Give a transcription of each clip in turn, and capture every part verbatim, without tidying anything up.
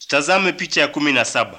Tutazame picha ya kumi na saba.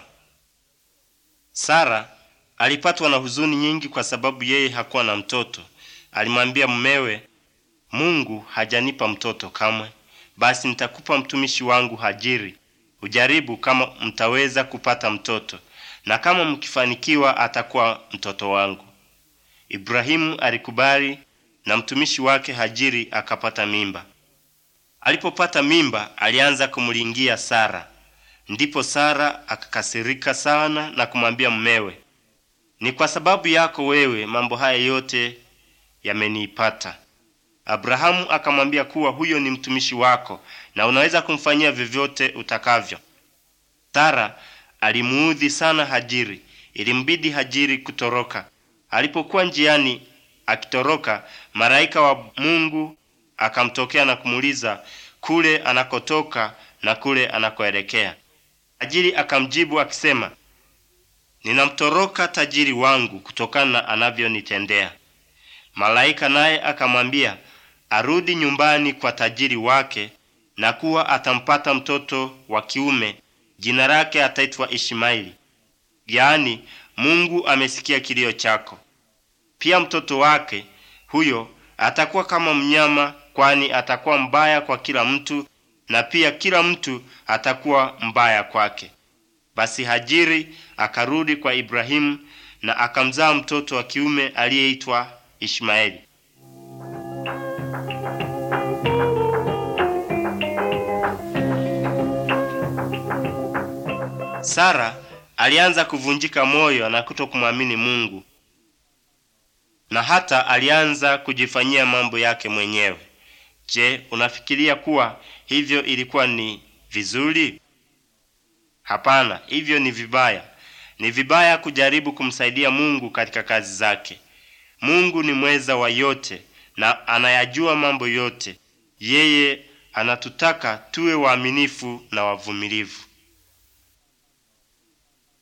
Sara alipatwa na huzuni nyingi kwa sababu yeye hakuwa na mtoto. Alimwambia mumewe, Mungu hajanipa mtoto kamwe, basi nitakupa mtumishi wangu Hajiri. Ujaribu kama mtaweza kupata mtoto, na kama mkifanikiwa atakuwa mtoto wangu. Ibrahimu alikubali na mtumishi wake Hajiri akapata mimba. Alipopata mimba, alianza kumulingia Sara. Ndipo Sara akakasirika sana na kumwambia mumewe, ni kwa sababu yako wewe mambo haya yote yameniipata. Abrahamu akamwambia kuwa huyo ni mtumishi wako na unaweza kumfanyia vyovyote utakavyo. Sara alimuudhi sana Hajiri. Ilimbidi Hajiri kutoroka. Alipokuwa njiani akitoroka, malaika wa Mungu akamtokea na kumuuliza kule anakotoka na kule anakoelekea. Hajiri akamjibu akisema, ninamtoroka tajiri wangu kutokana na anavyonitendea. Malaika naye akamwambia arudi nyumbani kwa tajiri wake na kuwa atampata mtoto wa kiume, jina lake ataitwa Ishmaeli. Yaani, Mungu amesikia kilio chako. Pia mtoto wake huyo atakuwa kama mnyama, kwani atakuwa mbaya kwa kila mtu, na pia kila mtu atakuwa mbaya kwake. Basi Hajiri akarudi kwa Ibrahimu na akamzaa mtoto wa kiume aliyeitwa Ishmaeli. Sara alianza kuvunjika moyo na kutokumwamini Mungu, na hata alianza kujifanyia mambo yake mwenyewe. Je, unafikiria kuwa hivyo ilikuwa ni vizuri? Hapana, hivyo ni vibaya. Ni vibaya kujaribu kumsaidia Mungu katika kazi zake. Mungu ni mweza wa yote na anayajua mambo yote. Yeye anatutaka tuwe waaminifu na wavumilivu.